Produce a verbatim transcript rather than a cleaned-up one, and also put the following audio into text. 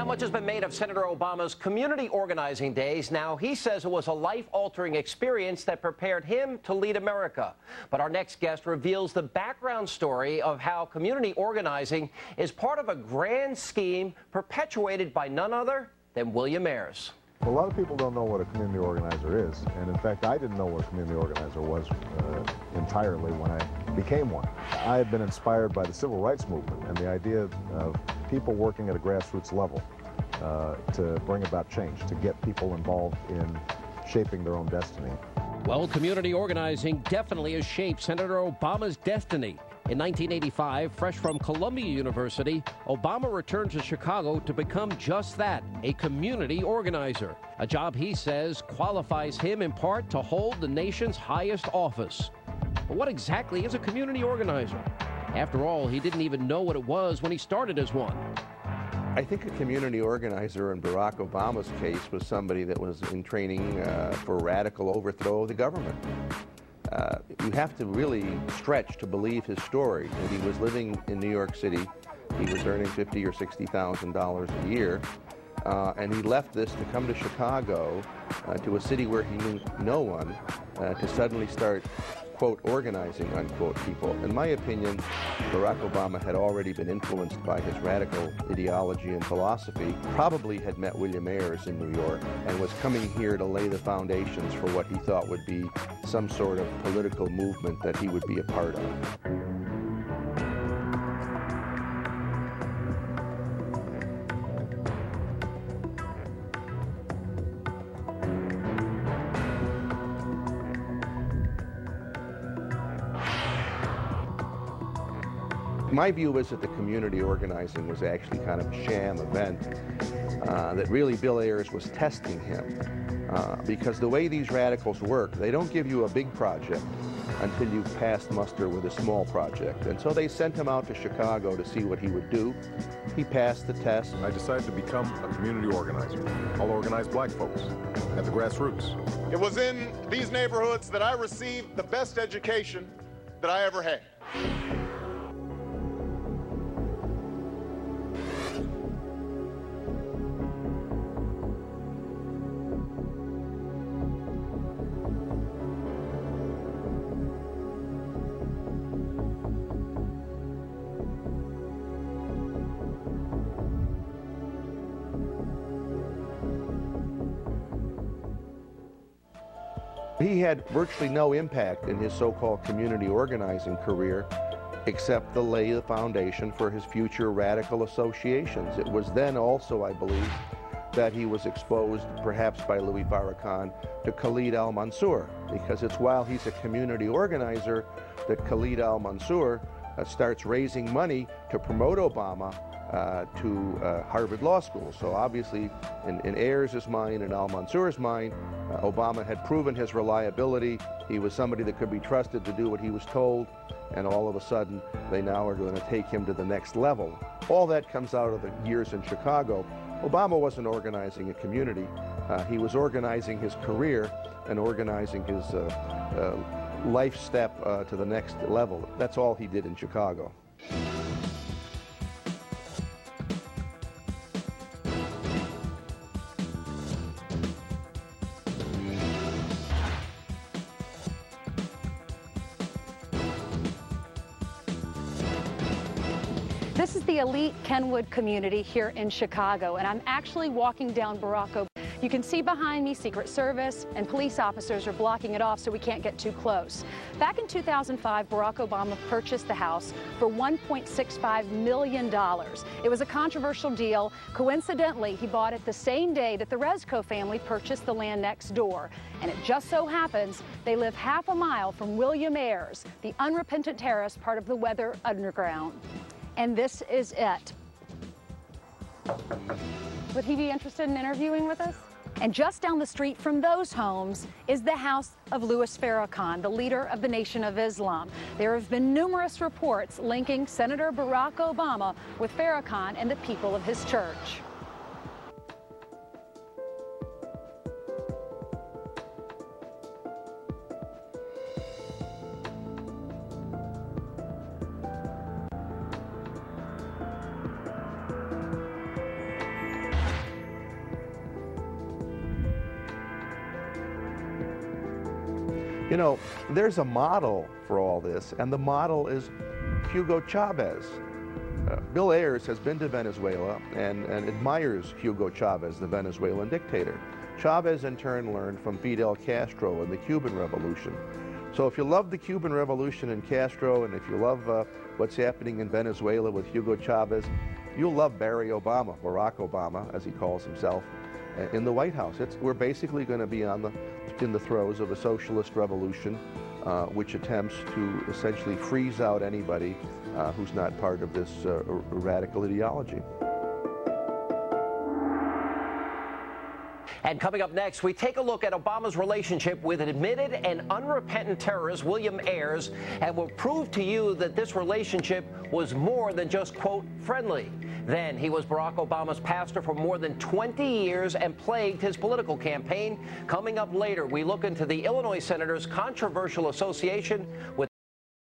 Now, much has been made of Senator Obama's community organizing days. Now, he says it was a life-altering experience that prepared him to lead America. But our next guest reveals the background story of how community organizing is part of a grand scheme perpetuated by none other than William Ayers. A lot of people don't know what a community organizer is, and in fact, I didn't know what a community organizer was uh, entirely when I became one. I had been inspired by the civil rights movement and the idea of people working at a grassroots level uh, to bring about change, to get people involved in shaping their own destiny. Well, community organizing definitely has shaped Senator Obama's destiny. In nineteen eighty-five, fresh from Columbia University, Obama returned to Chicago to become just that, a community organizer. A job he says qualifies him in part to hold the nation's highest office. But what exactly is a community organizer? After all, he didn't even know what it was when he started as one. I think a community organizer in Barack Obama's case was somebody that was in training uh, for radical overthrow of the government. Uh, you have to really stretch to believe his story. That he was living in New York City, he was earning fifty or sixty thousand dollars a year, uh, and he left this to come to Chicago, uh, to a city where he knew no one, uh, to suddenly start, quote, organizing, unquote, people. In my opinion, Barack Obama had already been influenced by his radical ideology and philosophy, probably had met William Ayers in New York, and was coming here to lay the foundations for what he thought would be some sort of political movement that he would be a part of. My view is that the community organizing was actually kind of a sham event, uh, that really Bill Ayers was testing him. Uh, because the way these radicals work, they don't give you a big project until you've passed muster with a small project. And so they sent him out to Chicago to see what he would do. He passed the test. I decided to become a community organizer. I'll organize black folks at the grassroots. It was in these neighborhoods that I received the best education that I ever had. He had virtually no impact in his so-called community organizing career except to lay the foundation for his future radical associations. It was then also, I believe, that he was exposed, perhaps by Louis Farrakhan, to Khalid al-Mansour, because it's while he's a community organizer that Khalid al-Mansour uh, starts raising money to promote Obama Uh, to uh, Harvard Law School. So obviously, in, in Ayers' mind and al-Mansour's mind, uh, Obama had proven his reliability. He was somebody that could be trusted to do what he was told, and all of a sudden, they now are going to take him to the next level. All that comes out of the years in Chicago. Obama wasn't organizing a community. Uh, he was organizing his career and organizing his uh, uh, life step uh, to the next level. That's all he did in Chicago. This is the elite Kenwood community here in Chicago, and I'm actually walking down Barack Obama. You can see behind me Secret Service and police officers are blocking it off so we can't get too close. Back in two thousand five, Barack Obama purchased the house for one point six five million dollars. It was a controversial deal. Coincidentally, he bought it the same day that the Rezko family purchased the land next door. And it just so happens they live half a mile from William Ayers, the unrepentant terrorist part of the Weather Underground. And this is it. Would he be interested in interviewing with us? And just down the street from those homes is the house of Louis Farrakhan, the leader of the Nation of Islam. There have been numerous reports linking Senator Barack Obama with Farrakhan and the people of his church. You know, there's a model for all this, and the model is Hugo Chavez. Uh, Bill Ayers has been to Venezuela and, and admires Hugo Chavez, the Venezuelan dictator. Chavez, in turn, learned from Fidel Castro in the Cuban Revolution. So if you love the Cuban Revolution and Castro, and if you love uh, what's happening in Venezuela with Hugo Chavez, you'll love Barry Obama, Barack Obama, as he calls himself, in the White House. It's, we're basically going to be on the, in the throes of a socialist revolution, uh, which attempts to essentially freeze out anybody uh, who's not part of this uh, radical ideology. And coming up next, we take a look at Obama's relationship with admitted and unrepentant terrorist William Ayers, and will prove to you that this relationship was more than just, quote, friendly. Then he was Barack Obama's pastor for more than twenty years and plagued his political campaign. Coming up later, we look into the Illinois senator's controversial association with